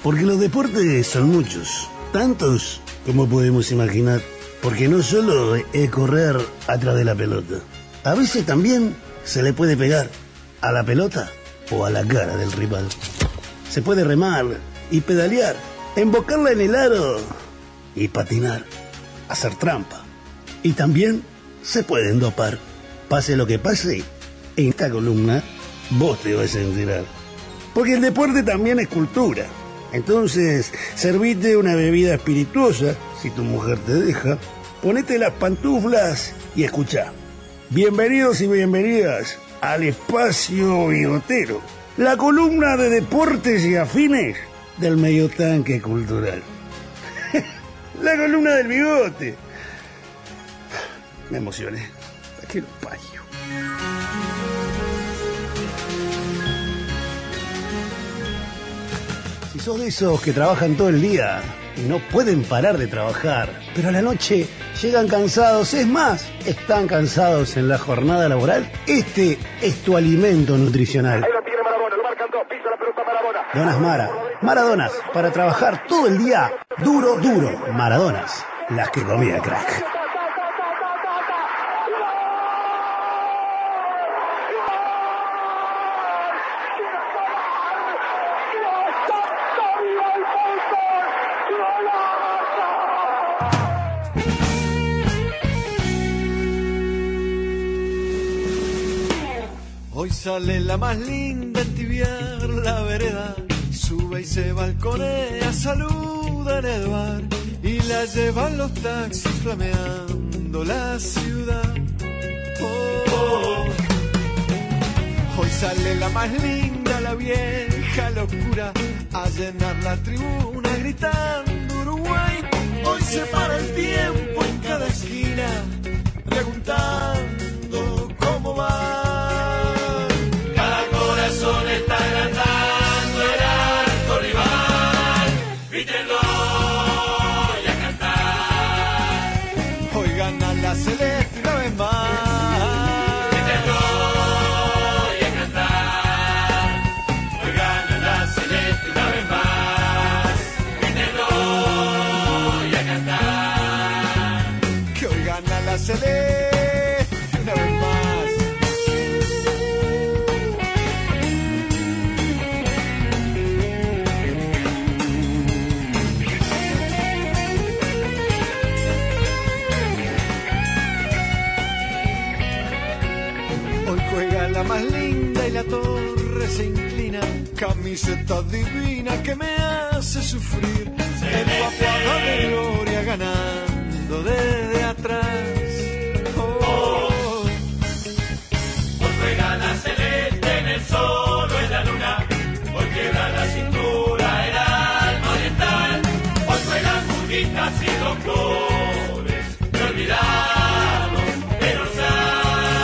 Porque los deportes son muchos, tantos como podemos imaginar. Porque no solo es correr atrás de la pelota. A veces también se le puede pegar a la pelota o a la cara del rival. Se puede remar y pedalear, embocarla en el aro y patinar, hacer trampa. Y también se pueden dopar. Pase lo que pase, en esta columna vos te vas a enterar. Porque el deporte también es cultura. Entonces, servite una bebida espirituosa, si tu mujer te deja, ponete las pantuflas y escuchá. Bienvenidos y bienvenidas al Espacio Bigotero, la columna de deportes y afines del medio tanque cultural. La columna del bigote. Me emocioné. ¿A qué lo parió? Si sos de esos que trabajan todo el día y no pueden parar de trabajar, pero a la noche llegan cansados, es más, están cansados en la jornada laboral, este es tu alimento nutricional. Ahí lo tiene Marabona, lo marcan dos, pisa la pelota Marabona. Donas Mara, Maradonas, para trabajar todo el día, duro, duro. Maradonas, las que comía crack. Hoy sale la más linda en tibiar la vereda, sube y se balconea, saluda en el bar y la llevan los taxis flameando la ciudad. Oh. Hoy sale la más linda, la vieja locura, a llenar la tribuna gritando Uruguay. Hoy se para el tiempo en cada esquina, preguntando cómo va. Está agrandando el arco rival, grítenlo y a cantar. Hoy gana la celeste una vez más. Grítenlo y a cantar. Hoy gana la celeste una vez más. Grítenlo y a cantar. Que hoy gana la celeste una vez más. Juega la más linda y la torre se inclina, camiseta divina que me hace sufrir, empapada de gloria ganando desde atrás. Oh. Hoy juega la celeste en el sol o en la luna, hoy quiebra la cintura el alma oriental, hoy juegan burguitas y doctores, me olvidamos de Rosal.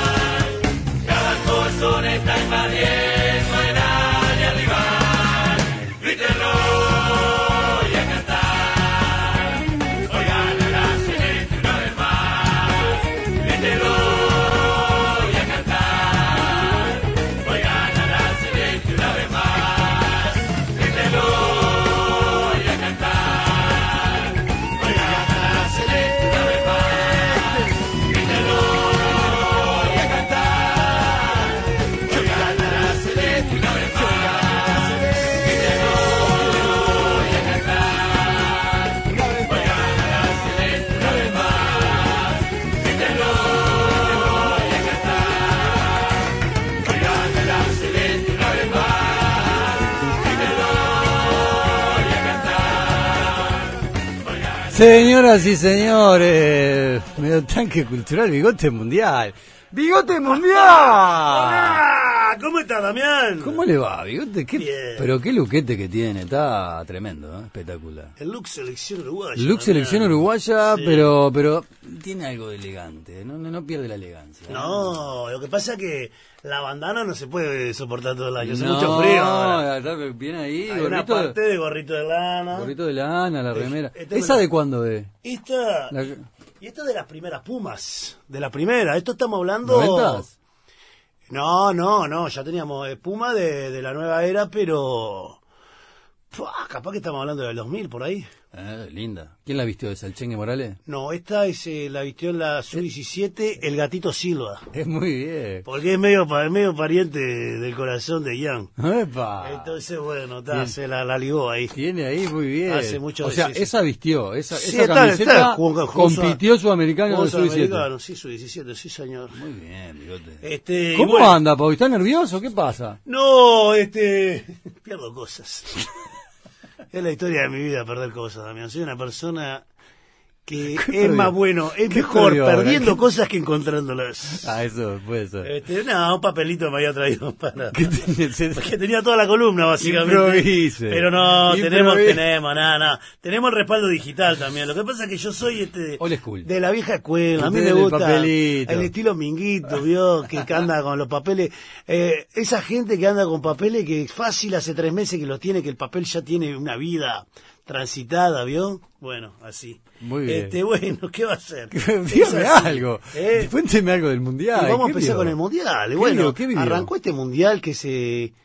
Está invadiendo el área rival, grítenlo y a cantar. Hoy gana la celeste una vez más, grítenlo y a cantar. Hoy gana la celeste una vez más, grítenlo y a cantar. Hoy gana la celeste una vez más, grítenlo y a cantar. Señoras y señores, medio tanque cultural, bigote mundial. ¡Bigote mundial! ¡Hola! ¿Cómo está, Damián? ¿Cómo le va, bigote? Bien. Pero qué luquete que tiene, está tremendo, ¿eh? Espectacular. El look selección uruguaya. Look selección Damián. uruguaya, Sí. pero tiene algo de elegante, no pierde la elegancia. No, lo que pasa es que la bandana no se puede soportar todo el año, hace No, mucho frío ahora. está bien ahí, Hay una gorrito, parte de gorrito de lana. gorrito de lana, la remera. Esta ¿Esa me la- de cuándo es? Esta, La- y esta de las primeras Pumas, de la primera. Esto estamos hablando... ¿90s? No, ya teníamos Puma de la nueva era, pero Capaz que estamos hablando del 2000 por ahí. Linda. ¿Quién la vistió esa? ¿El Chengue Morales? No, esta es la vistió en la Sub-17 el Gatito Silva. Es muy bien. Porque es medio pariente del corazón de Ian. ¡Epa! Entonces, bueno, se la ligó ahí. Tiene ahí muy bien. Hace mucho o sea, sí. esa vistió, esa Está, camiseta jugó compitió Sudamericano en el Sub-17. Sí, Sub-17, sí, señor. Muy bien, bigote. ¿Cómo Bueno, anda, Pau? ¿Está nervioso? ¿Qué pasa? No, pierdo cosas. Es la historia de mi vida perder cosas, Damián. Soy una persona que es más bueno, es mejor perdiendo cosas que encontrándolas. Eso puede ser. Un papelito me había traído para... Porque tenía toda la columna, básicamente. Improvise. Pero no, tenemos, tenemos el respaldo digital también. Lo que pasa es que yo soy old school, de la vieja escuela. A mí me gusta el estilo Minguito, ¿vio? Que anda con los papeles. Esa gente que anda con papeles que fácil hace 3 meses que los tiene, que el papel ya tiene una vida transitada, ¿vio? Bueno, así. Muy bien. Bueno, ¿qué va a hacer? Dígame algo. Cuénteme algo del Mundial. Y vamos a empezar con el Mundial. Bueno, arrancó este Mundial que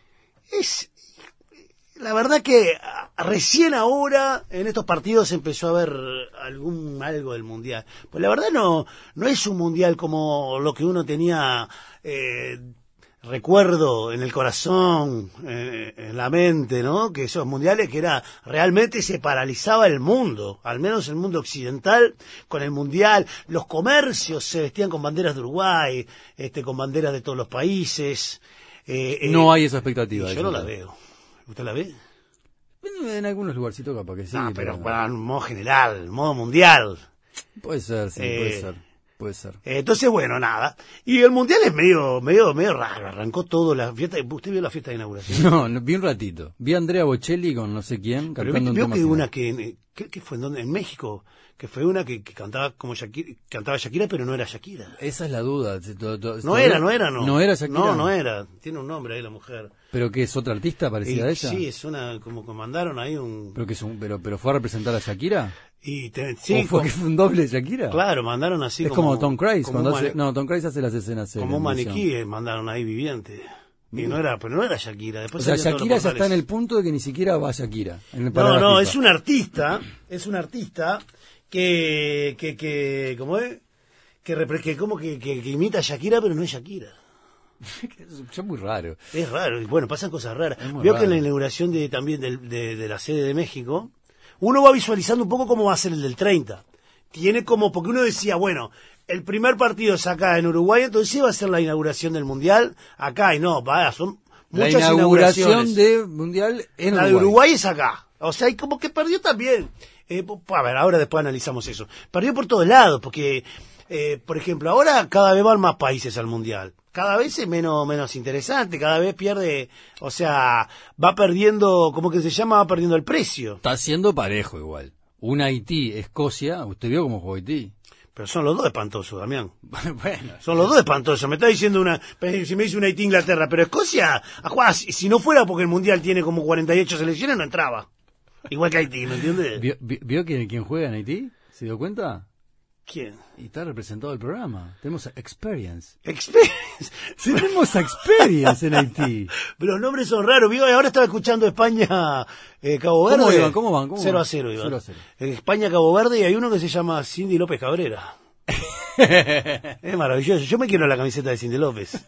la verdad que recién ahora en estos partidos empezó a ver algo del Mundial. Pues la verdad no es un Mundial como lo que uno tenía recuerdo en el corazón, en la mente, ¿no? Que esos mundiales que realmente se paralizaba el mundo, al menos el mundo occidental, con el mundial. Los comercios se vestían con banderas de Uruguay, con banderas de todos los países. No hay esa expectativa. Yo no la veo. ¿Usted la ve? En algunos lugarcitos capaz que sí. Pero en modo general, modo mundial. Puede ser, sí, puede ser. Entonces, bueno, nada. Y el Mundial es medio raro. Arrancó todo la fiesta. ¿Usted vio la fiesta de inauguración? No, vi un ratito. Vi a Andrea Bocelli con no sé quién cantando un tema. Vio que una ¿qué fue? ¿En México? Que fue una que cantaba como Shakira, cantaba Shakira, pero no era Shakira. Esa es la duda. No era. ¿No era Shakira? No era. Tiene un nombre ahí la mujer. ¿Pero qué es otra artista parecida a ella? Sí, es una, como que mandaron ahí un... ¿Pero fue a representar a Shakira? Sí, ¿O fue que fue un doble de Shakira? Claro, mandaron así es como Tom Cruise. Tom Cruise hace las escenas. Como un maniquí mandaron ahí viviente. Y pero no era Shakira. Después Shakira ya está en el punto de que ni siquiera va a Shakira. No, es un artista que ¿cómo es? Que imita a Shakira, pero no es Shakira. Es muy raro. Es raro, y bueno, pasan cosas raras. Veo que en la inauguración también de la sede de México, uno va visualizando un poco cómo va a ser el del 30. Tiene porque uno decía, bueno, el primer partido es acá en Uruguay, entonces sí va a ser la inauguración del Mundial acá, y no, son muchas inauguraciones. La inauguración del Mundial en Uruguay. La de Uruguay es acá. O sea, y como que perdió también. A ver, ahora después analizamos eso. Perdió por todos lados, porque, por ejemplo, ahora cada vez van más países al Mundial. Cada vez es menos interesante, cada vez pierde, o sea, va perdiendo, ¿cómo que se llama? Va perdiendo el precio. Está siendo parejo igual. Un Haití, Escocia, ¿usted vio cómo jugó Haití? Pero son los dos espantosos, Damián. Bueno. Son los dos espantosos. Me está diciendo si me dice una Haití Inglaterra, pero Escocia, si no fuera porque el Mundial tiene como 48 selecciones, no entraba. Igual que Haití, ¿me entiendes? ¿Vio quién juega en Haití? ¿Se dio cuenta? ¿Quién? Y está representado el programa. Tenemos Experience. ¿Experience? Tenemos Experience en Haití. Pero los nombres son raros. Ahora estaba escuchando España, Cabo Verde. ¿Cómo van? 0-0, Iván. 0-0. España, Cabo Verde, y hay uno que se llama Cindy López Cabrera. Es maravilloso. Yo me quiero la camiseta de Cindy López.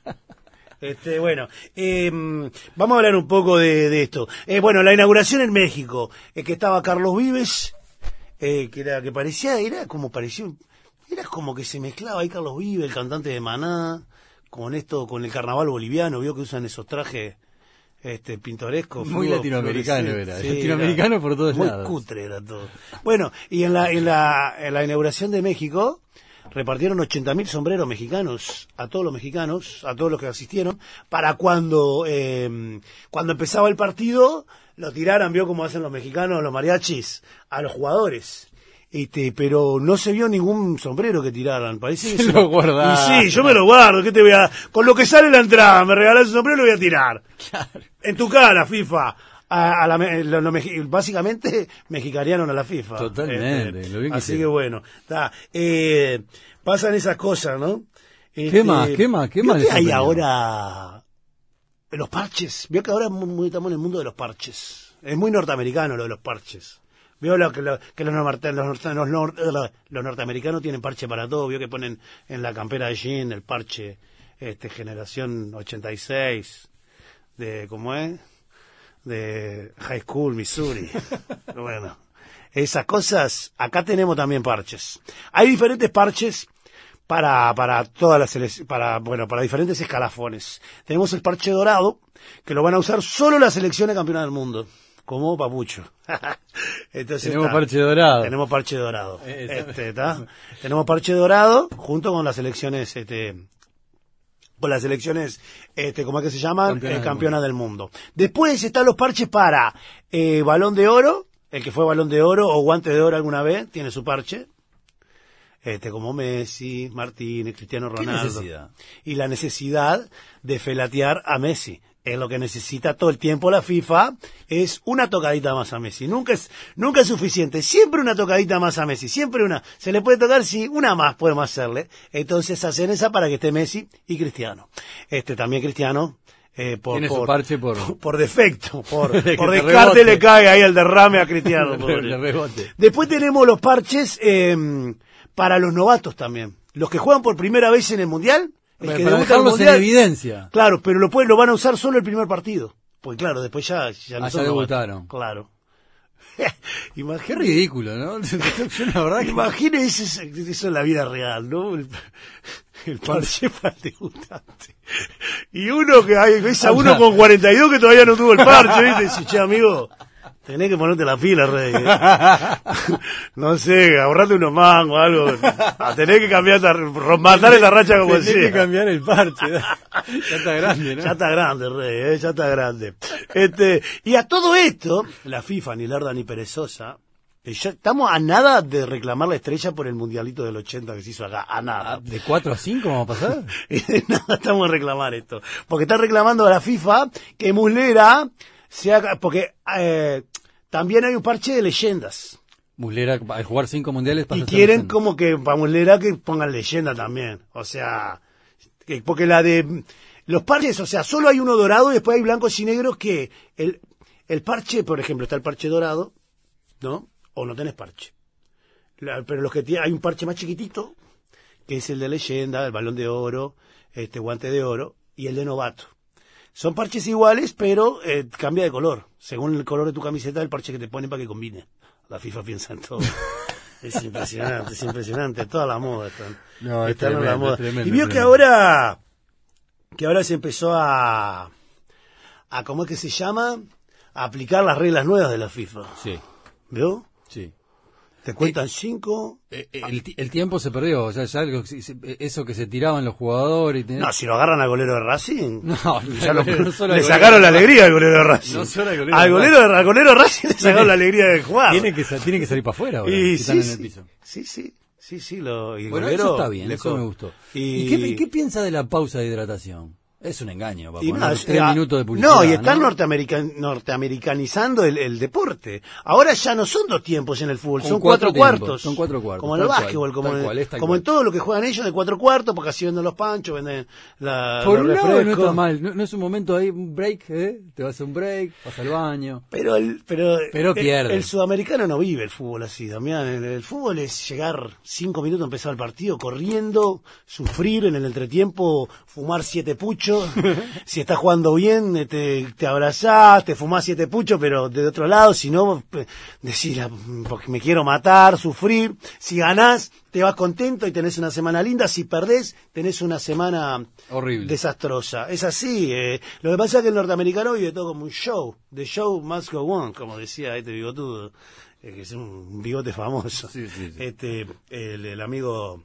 Bueno, vamos a hablar un poco de esto. Bueno, la inauguración en México, que estaba Carlos Vives, que parecía, era como que se mezclaba ahí Carlos Vives, el cantante de Maná, con el carnaval boliviano, vio que usan esos trajes pintorescos. Muy latinoamericano era, sí, latinoamericano por todos lados. Muy cutre era todo. Bueno, y en la inauguración de México, repartieron 80.000 sombreros mexicanos a todos los que asistieron, para cuando empezaba el partido, lo tiraran, vio como hacen los mexicanos, los mariachis, a los jugadores. Pero no se vio ningún sombrero que tiraran, parece que se lo guardaron. Y sí, yo me lo guardo, ¿qué te voy a...? Con lo que sale la entrada, me regalás un sombrero, lo voy a tirar. Claro. En tu cara, FIFA. Básicamente mexicanearon a la FIFA. Totalmente. Lo bien que así que bueno, pasan esas cosas, ¿no? ¿Qué más? ¿Qué hay ahora? Los parches. Vio que ahora estamos en el mundo de los parches. Es muy norteamericano lo de los parches. Veo que los norteamericanos tienen parche para todo. Veo que ponen en la campera de jean el parche generación 86 de, ¿cómo es? De High School, Missouri. Bueno, esas cosas, acá tenemos también parches. Hay diferentes parches para todas las para diferentes escalafones. Tenemos el parche dorado, que lo van a usar solo las selecciones campeonas del mundo, como papucho. Entonces tenemos parche dorado. Tenemos parche dorado. Tenemos parche dorado junto con las selecciones ¿cómo es que se llaman? Campeonas del mundo. Después están los parches para Balón de Oro, el que fue Balón de Oro o Guante de Oro alguna vez, tiene su parche. Como Messi, Martínez, Cristiano Ronaldo. ¿Qué necesidad? Y la necesidad de felatear a Messi. Es lo que necesita todo el tiempo la FIFA, es una tocadita más a Messi. Nunca es suficiente, siempre una tocadita más a Messi, siempre una. Se le puede tocar, sí, una más podemos hacerle. Entonces hacen esa para que esté Messi y Cristiano. También Cristiano, tiene su parche por defecto, por descarte le cae ahí el derrame a Cristiano. El rebote. Después tenemos los parches para los novatos también. Los que juegan por primera vez en el Mundial. Para dejarlos en evidencia. Claro, pero lo van a usar solo el primer partido. Porque claro, después ya no ya debutaron. Claro. Qué ridículo, ¿no? Yo la verdad que... Imagínese eso en la vida real, ¿no? El parche para el debutante. Y uno ves a uno con 42 que todavía no tuvo el parche, ¿viste? Dice, che, amigo, tenés que ponerte la pila, rey. No sé, ahorrate unos mangos, algo. Tenés que cambiar, matar esa racha como sea. Tenés que cambiar el parche. Ya está grande, ¿no? Ya está grande, rey, ya está grande. Y a todo esto, la FIFA, ni lerda ni perezosa, ya estamos a nada de reclamar la estrella por el mundialito del 80 que se hizo acá, a nada. ¿De 4 a 5 vamos a pasar? Y de nada estamos a reclamar esto. Porque está reclamando a la FIFA que Muslera porque también hay un parche de leyendas. Muslera, al jugar 5 mundiales pasa. Y quieren como que para Muslera que pongan leyenda también. O sea, porque los parches, o sea, solo hay uno dorado y después hay blancos y negros que el parche, por ejemplo, está el parche dorado, ¿no? O no tenés parche. Pero los que hay un parche más chiquitito, que es el de leyenda, el Balón de Oro, Guante de Oro y el de novato. Son parches iguales, pero cambia de color. Según el color de tu camiseta, el parche que te ponen para que combine. La FIFA piensa en todo. Es impresionante. Toda la moda están. No, están en la moda. Tremendo, y vio que ahora se empezó a ¿cómo es que se llama? A aplicar las reglas nuevas de la FIFA. Sí. ¿Vio? Sí. Te cuentan 5. El tiempo se perdió, o sea, ya eso que se tiraban los jugadores. No, si lo agarran al golero de Racing, no le sacaron la alegría al golero de Racing. No solo al golero de Racing le sacaron la alegría de jugar. Tiene que salir para afuera ahora, y están en el piso. Sí. Y bueno, golero, eso está bien, eso me gustó. ¿Y qué piensa de la pausa de hidratación? Es un engaño, para poner 3 minutos de publicidad. No, y están norteamericanizando el deporte. Ahora ya no son 2 tiempos en el fútbol, son 4 cuartos. Son 4 cuartos. Como en el básquetbol, como en todo lo que juegan ellos de 4 cuartos, porque así venden los panchos, venden por los un lado no refrescos. está mal, no es un momento ahí, un break, te vas a un break, vas al baño. Pero pierde. El sudamericano no vive el fútbol así, Damián. El fútbol es llegar 5 minutos, empezar el partido, corriendo, sufrir en el entretiempo, fumar 7 puchos. Si estás jugando bien, te abrazás, te fumás 7 puchos, pero de otro lado, si no, decís, porque me quiero matar, sufrir. Si ganás, te vas contento y tenés una semana linda. Si perdés, tenés una semana horrible, desastrosa. Es así. Lo que pasa es que el norteamericano vive todo como un show. The show must go on, como decía este bigotudo, que es un bigote famoso. Sí. El amigo...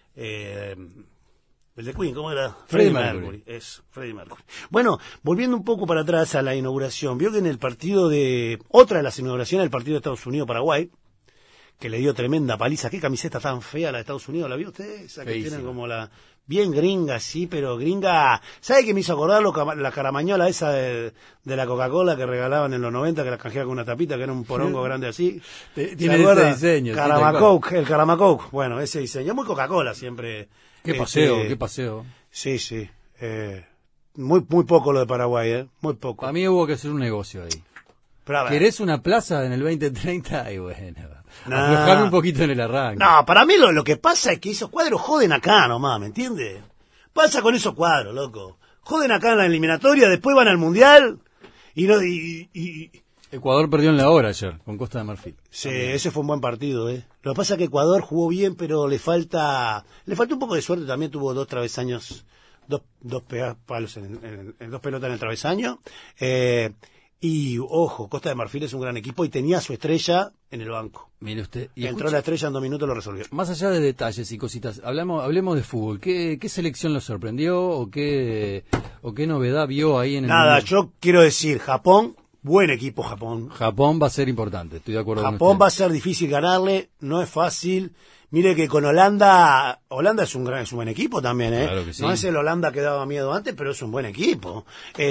el de Queen, ¿cómo era? Freddie Mercury. Eso, Freddie Mercury. Bueno, volviendo un poco para atrás a la inauguración, vio que en el partido otra de las inauguraciones del partido de Estados Unidos-Paraguay, que le dio tremenda paliza. ¿Qué camiseta tan fea la de Estados Unidos? ¿La vio usted? Esa que tienen como bien gringa, sí, pero gringa. ¿Sabe qué me hizo acordar la caramañola esa de la Coca-Cola que regalaban en los 90, que la canjeaba con una tapita, que era un porongo grande así? Tiene ese diseño. El Caramacoke. Bueno, ese diseño. Muy Coca-Cola siempre. Qué paseo. Sí. Muy poco lo de Paraguay, muy poco. Para mí hubo que hacer un negocio ahí. Pero a ver. ¿Querés una plaza en el 2030? Y bueno, No. aflojame un poquito en el arranque. No, para mí lo que pasa es que esos cuadros joden acá nomás, ¿me entiendes? Pasa con esos cuadros, loco. Joden acá en la eliminatoria, después van al Mundial y no y Ecuador perdió en la hora ayer con Costa de Marfil. sí, ese fue un buen partido, ¿eh? Lo que pasa es que Ecuador jugó bien, pero le falta un poco de suerte. También tuvo dos travesaños, dos palos en dos pelotas en el travesaño. Y ojo, Costa de Marfil es un gran equipo y tenía su estrella en el banco. Mire usted. Y Entró la estrella en 2 minutos, lo resolvió. Más allá de detalles y cositas, hablemos de fútbol. ¿Qué selección lo sorprendió o qué novedad vio ahí en el Nada, Mundial? yo quiero decir, Japón, buen equipo Japón. Japón va a ser importante, estoy de acuerdo con Japón usted. va a ser difícil ganarle, no es fácil. Mire que con Holanda es un buen equipo también, ¿eh? Claro que sí. No es el Holanda que daba miedo antes, pero es un buen equipo.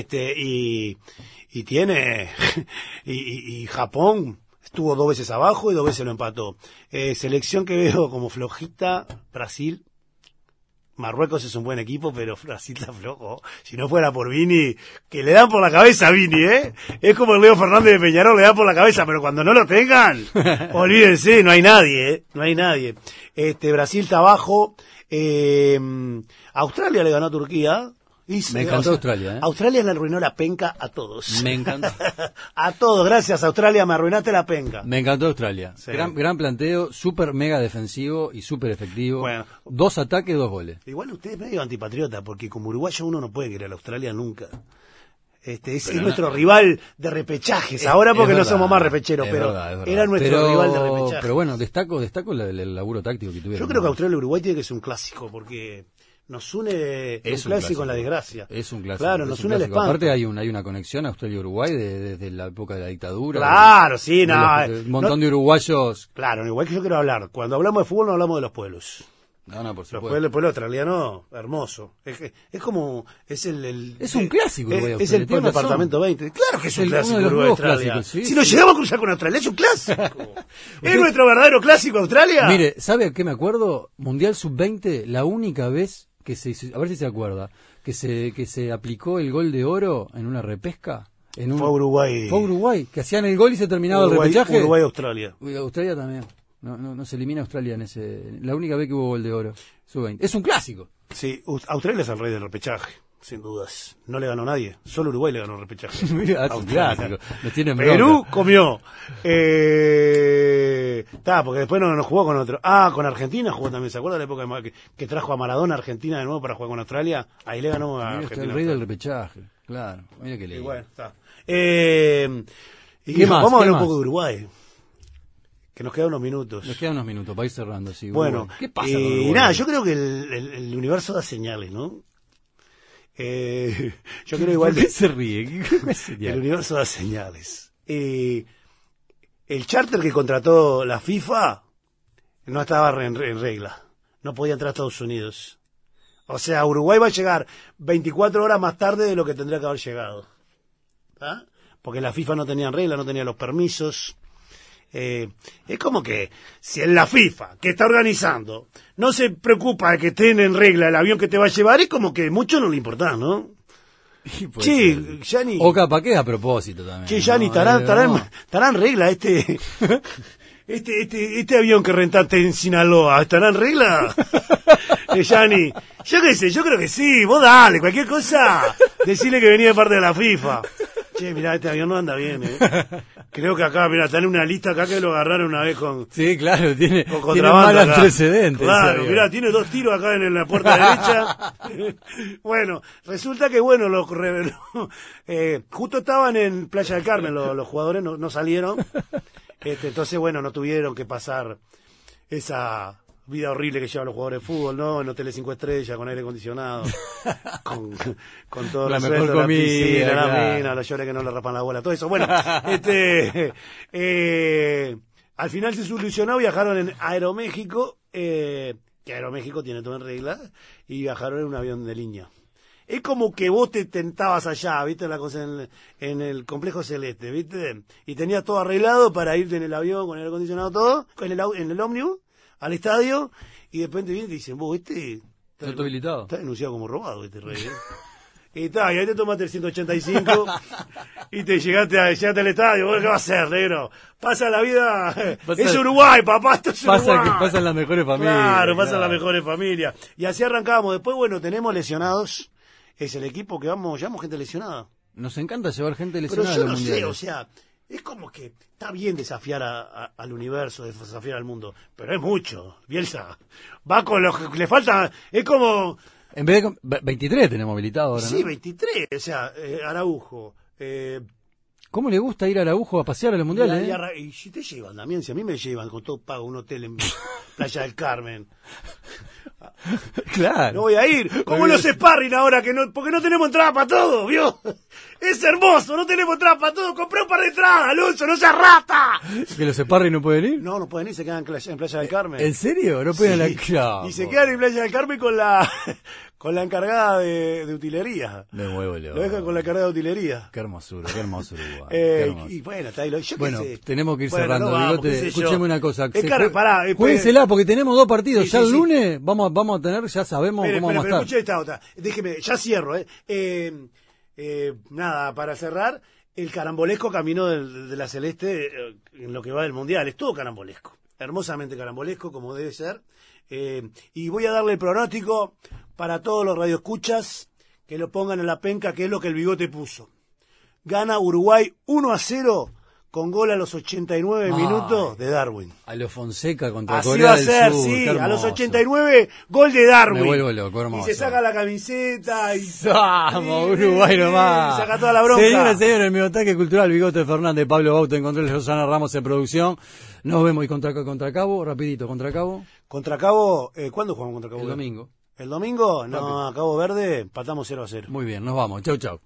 Y tiene y Japón estuvo 2 veces abajo y 2 veces lo empató. Selección que veo como flojita, Brasil. Marruecos es un buen equipo, pero Brasil está flojo. Si no fuera por Vini, que le dan por la cabeza a Vini, ¿eh? Es como el Leo Fernández de Peñarol, le dan por la cabeza, pero cuando no lo tengan, olvídense, no hay nadie, ¿eh? No hay nadie. Brasil está abajo. Australia le ganó a Turquía. Me encantó Australia, ¿eh? Australia le arruinó la penca a todos. Me encantó. A todos, gracias Australia, me arruinaste la penca. Me encantó Australia. Sí. Gran planteo, súper mega defensivo y súper efectivo. Bueno. 2 ataques, 2 goles. Igual usted es medio antipatriota, porque como uruguayo uno no puede querer a Australia nunca. Es Pero nuestro rival de repechajes, ahora porque no somos más repecheros, es pero verdad, es verdad. era nuestro rival de repechajes. Pero bueno, destaco el laburo táctico que tuvieron. Yo creo que Australia y Uruguay tiene que ser un clásico, porque nos une Es un clásico en la desgracia. Es un clásico. Claro, es nos un une el clásico. espanto. Aparte hay una conexión Australia-Uruguay desde la época de la dictadura. Claro, sí, no. Un montón de uruguayos. Claro, igual que yo quiero hablar. Cuando hablamos de fútbol no hablamos de los pueblos. No, por Los supuesto. pueblos australianos, hermoso. Es como, es es un clásico Uruguay Es el tiene razón. departamento 20. Claro que es un Uno clásico de los Uruguay nuevos Australia. clásicos, sí, Si sí. nos llegamos a cruzar con Australia, es un clásico. ¿Es nuestro verdadero clásico Australia? Mire, ¿sabe a qué me acuerdo? Mundial Sub-20, la única vez que a ver si se acuerda, que se aplicó el gol de oro en una repesca. Fue Uruguay. Fue Uruguay, que hacían el gol y se terminaba Uruguay, el repechaje. Uruguay-Australia. Uy, Australia también. No se elimina Australia en la única vez que hubo gol de oro. Sub-20. Es un clásico. Sí, Australia es el rey del repechaje, sin dudas. No le ganó nadie. Solo Uruguay le ganó el repechaje. Mira, es un Australia. clásico. Nos tienen Perú bronca. comió. Porque después no jugó con otro. Con Argentina jugó también. ¿Se acuerda de la época que trajo a Maradona a Argentina de nuevo para jugar con Australia? Ahí le ganó a Mira, está Argentina. el rey del repechaje. Claro. Mira qué Y lindo. bueno, está. ¿Qué más? Vamos a ¿Qué hablar un más? poco de Uruguay. Que nos quedan unos minutos. Nos quedan unos minutos para ir cerrando. Sí, Bueno, Uruguay. ¿Qué pasa con y Uruguay? nada, yo creo que el universo da señales, ¿no? Yo creo igual ¿Por qué se ríe? ¿Qué es el señal? universo da señales. El charter que contrató la FIFA no estaba en regla. No podía entrar a Estados Unidos. O sea, Uruguay va a llegar 24 horas más tarde de lo que tendría que haber llegado. ¿Ah? Porque la FIFA no tenía en regla, no tenía los permisos. Es como que si en la FIFA, que está organizando, no se preocupa de que estén en regla el avión que te va a llevar, es como que mucho no le importa, ¿no? Y puede Che, ser. Gianni. O capaz que es a propósito también. Che, Gianni, ¿no? estará en regla este avión que rentaste en Sinaloa, ¿estará en regla? Gianni, yo qué sé, yo creo que sí, vos dale, cualquier cosa, decirle que venía de parte de la FIFA. Che, mirá, este avión no anda bien, Creo que acá, mirá, está en una lista acá que lo agarraron una vez con Sí, claro, tiene contrabando mal acá. antecedentes. Claro, ese mirá, avión. tiene 2 tiros acá en la puerta derecha. Bueno, resulta que bueno, lo reveló. Justo estaban en Playa del Carmen los jugadores, no salieron. Entonces, bueno, no tuvieron que pasar esa vida horrible que llevan los jugadores de fútbol, ¿no? En hoteles 5 estrellas, con aire acondicionado, con todo La el mejor sueldo, la comida, piscina, la claro. mina, los llores que no le rapan la bola, todo eso. Bueno, al final se solucionó, viajaron en Aeroméxico, que Aeroméxico tiene todo en regla, y viajaron en un avión de línea. Es como que vos te tentabas allá, ¿viste? La cosa en el complejo celeste, ¿viste? Y tenías todo arreglado para irte en el avión, con el aire acondicionado, todo, en el ómnibus, al estadio, y de repente vienen y te dicen, vos, Está habilitado. está denunciado como robado este rey, Y ahí te tomaste el 185 y te llegaste al estadio. Bueno, ¿qué va a hacer, negro? Pasa la vida. Es Uruguay, papá, esto es Uruguay. Que pasan las mejores familias. Claro, pasan las mejores familias. Y así arrancamos. Después, bueno, tenemos lesionados. Es el equipo que llevamos gente lesionada. Nos encanta llevar gente lesionada. Pero yo no sé, o sea, es como que está bien desafiar al universo, desafiar al mundo, pero es mucho. Bielsa va con los que le falta, es como... En vez de 23 tenemos habilitado ahora, ¿no? Sí, 23, o sea, Araujo. ¿Cómo le gusta ir a Araujo a pasear a los mundiales? Y si te llevan, Damián, si a mí me llevan con todo pago un hotel en Playa del Carmen. Claro. No voy a ir. Como los sparring ahora, porque no tenemos entrada para todo, ¿vio? Es hermoso, no tenemos entrada para todo. Compré un par de entradas, Alonso, no seas rata. ¿Que los sparring no pueden ir? No pueden ir, se quedan en Playa del Carmen. ¿En serio? ¿No pueden sí. Y se quedan en Playa del Carmen con la encargada de utilería. Me muevo loco. Lo dejan con la encargada de utilería. Qué hermosura, qué hermoso Uruguay. Y bueno, está ahí. Bueno, tenemos que ir cerrando, Bigote. Escucheme una cosa. Juéguensela, porque tenemos 2 partidos. Sí, ya sí, el lunes vamos a tener, ya sabemos cómo vamos a estar. Escuché esta otra. Déjeme, ya cierro, nada, para cerrar, el carambolesco camino de la Celeste en lo que va del Mundial. Es todo carambolesco. Hermosamente carambolesco, como debe ser. Y voy a darle el pronóstico para todos los radioescuchas que lo pongan en la penca, que es lo que el Bigote puso. Gana Uruguay 1-0 con gol a los 89 minutos de Darwin. A los Fonseca contra Así Corea va a del ser, Sur, sí, a los 89 gol de Darwin. Me vuelvo loco, hermoso. Y se saca la camiseta y... ¡Vamos, Uruguay nomás! Y saca toda la bronca. Señoras y señores, el Miotaque Cultural, Bigote Fernández, Pablo Bauto en controles, Rosana Ramos en producción. Nos vemos y contra Cabo, rapidito, contra Cabo. Contra Cabo, ¿cuándo jugamos contra Cabo? El domingo. ¿El domingo? No, a Cabo Verde, empatamos 0-0. Muy bien, nos vamos. Chau, chau.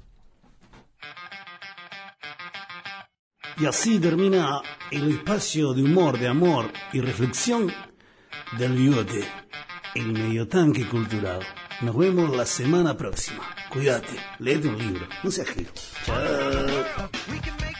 Y así termina el espacio de humor, de amor y reflexión del Bigote, el Mediotanque Cultural. Nos vemos la semana próxima. Cuídate, léete un libro, no seas giro. Chao.